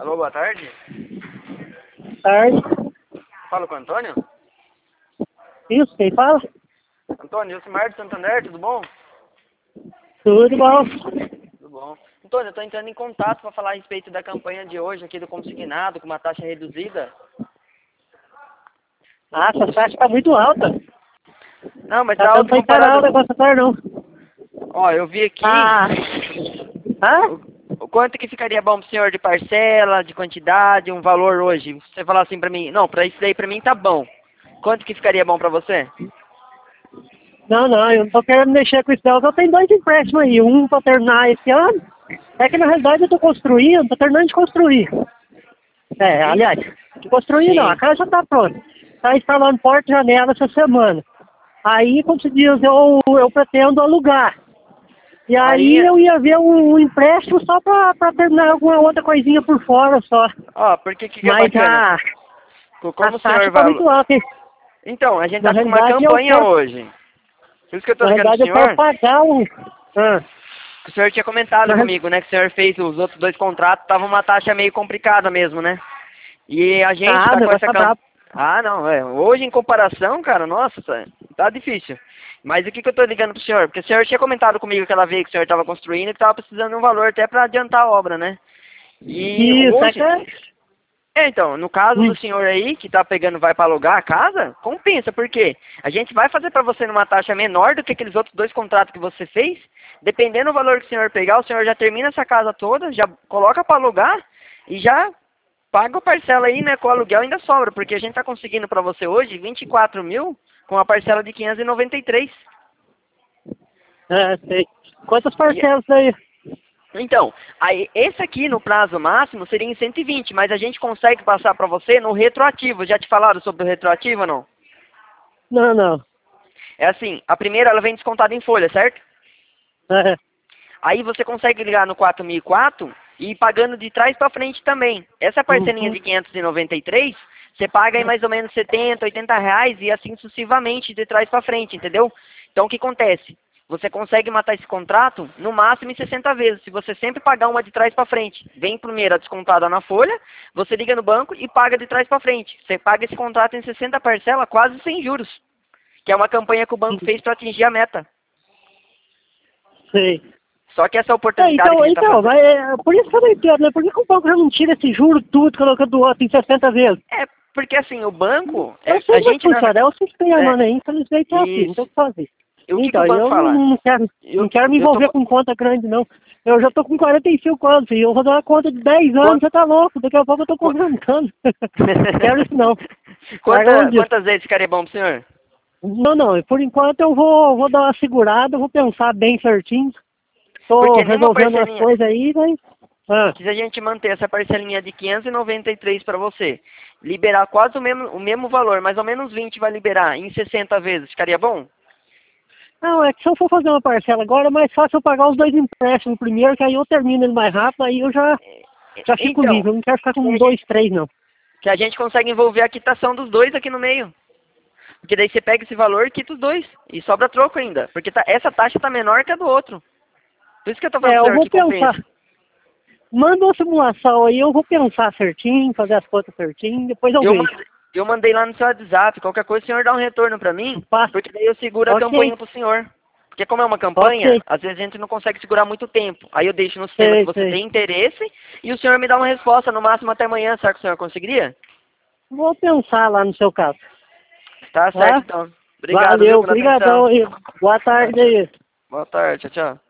Alô, boa tarde. Tarde. Fala com o Antônio? Isso, quem fala? Antônio, Josimar de Santander, tudo bom? Tudo bom. Tudo bom. Antônio, eu estou entrando em contato para falar a respeito da campanha de hoje aqui do consignado, com uma taxa reduzida. Ah, essa taxa tá muito alta. Não, mas Tá tá dando alto pra encarar o comparado... negócio agora não. Ó, eu vi aqui Ah. Hã? o quanto que ficaria bom pro senhor de parcela, de quantidade, um valor hoje. Você falar assim pra mim, não, pra isso daí pra mim tá bom. Quanto que ficaria bom pra você? Não, eu não tô querendo mexer com isso não. Eu tenho 2 empréstimos aí, um pra terminar esse ano. É que na realidade eu tô construindo, tô terminando de construir. Aliás, de construir não, Sim. a casa já tá pronta. Tá instalando porta e janela essa semana. Aí, como se diz, eu pretendo alugar. E aí Aí, eu ia ver um empréstimo só pra terminar alguma outra coisinha por fora só. ó, porque que é Mas bacana? a Como o senhor taxa tá vai... muito alta, hein? Então, a gente Na tá com uma realidade eu campanha quero, hoje. Por isso que eu tô na ligando pro realidade eu quero senhor. pagar um. Ah, O senhor tinha comentado na real- comigo, né, que o senhor fez os outros 2 contratos, tava uma taxa meio complicada mesmo, né? E a gente o tá com negócio essa tá campanha... brabo. Ah, não, hoje em comparação, cara, nossa, tá difícil. Mas o que que eu tô ligando pro senhor? Porque o senhor tinha comentado comigo aquela vez que o senhor tava construindo e que tava precisando de um valor até pra adiantar a obra, né? E Isso, hoje... então, no caso do hum, senhor aí, que tá pegando, vai para alugar a casa, compensa, porque a gente vai fazer para você numa taxa menor do que aqueles outros 2 contratos que você fez. Dependendo do valor que o senhor pegar, o senhor já termina essa casa toda, já coloca para alugar e já paga a parcela aí, né, com o aluguel ainda sobra, porque a gente tá conseguindo para você hoje 24 mil com a parcela de 593. sei. Quantas E, parcelas aí? então, aí, esse aqui no prazo máximo seria em 120, mas a gente consegue passar para você no retroativo. Já te falaram sobre o retroativo ou não? Não. É assim, a primeira ela vem descontada em folha, certo? É, Aí você consegue ligar no 4004 e ir pagando de trás para frente também. Essa parcelinha uhum, de 593, você paga aí mais ou menos 70, 80 reais e assim sucessivamente de trás para frente, entendeu? Então o que acontece? Você consegue matar esse contrato no máximo em 60 vezes, se você sempre pagar uma de trás para frente. Vem primeiro a descontada na folha, você liga no banco e paga de trás para frente. Você paga esse contrato em 60 parcelas quase sem juros, que é uma campanha que o banco fez para atingir a meta. sei. Só que essa oportunidade que a gente está fazendo... Mas por isso que eu não entendo, né? Por que o banco já não tira esse juro tudo colocando do outro em 60 vezes? É, porque assim, o banco, Eu sei a como é que gente funciona, é o sistema, é, né? Infelizmente é assim, não tem o isso. que fazer. E o que que o Então, banco eu fala? não quero me Eu tô, envolver com conta grande, não. Eu já tô com 45 anos, filho. Eu vou dar uma conta de 10 anos, quant- você tá louco. Daqui a pouco eu tô qua- comprando cano. Quero isso não. Larga mão disso. Quantas vezes ficaria bom pro senhor? Não. Por enquanto eu vou dar uma segurada, vou pensar bem certinho. Tô Porque numa resolvendo as parcelinha, coisas aí, mas... Ah, se a gente manter essa parcelinha de 593 para você, liberar quase o mesmo valor, mais ou menos 20 vai liberar em 60 vezes, ficaria bom? não, é que se eu for fazer uma parcela agora, é mais fácil eu pagar os 2 empréstimos primeiro, que aí eu termino ele mais rápido, aí eu já fico Então, livre. Eu não quero ficar que com a 2, gente, 3, não. que a gente consegue envolver a quitação dos dois aqui no meio. Porque daí você pega esse valor e quita os dois. E sobra troco ainda. Porque essa taxa tá menor que a do outro. Por isso que eu tô falando pro Eu senhor vou que compensa. pensar. Manda uma simulação aí, eu vou pensar certinho, fazer as contas certinho, depois eu Eu vejo. mandei, eu mandei lá no seu WhatsApp. Qualquer coisa o senhor dá um retorno pra mim. Passa. Porque daí eu seguro a Ok, campanha pro senhor. Porque como é uma campanha, ok. às vezes a gente não consegue segurar muito tempo. Aí eu deixo no sistema que você Sei. tem interesse e o senhor me dá uma resposta no máximo até amanhã. Será que o senhor conseguiria? Vou pensar lá no seu caso. Tá certo Tá? então. Obrigado, viu, Valeu, pela atenção. obrigadão aí. Boa Tá, tarde tchau. aí. Boa tarde, tchau, tchau.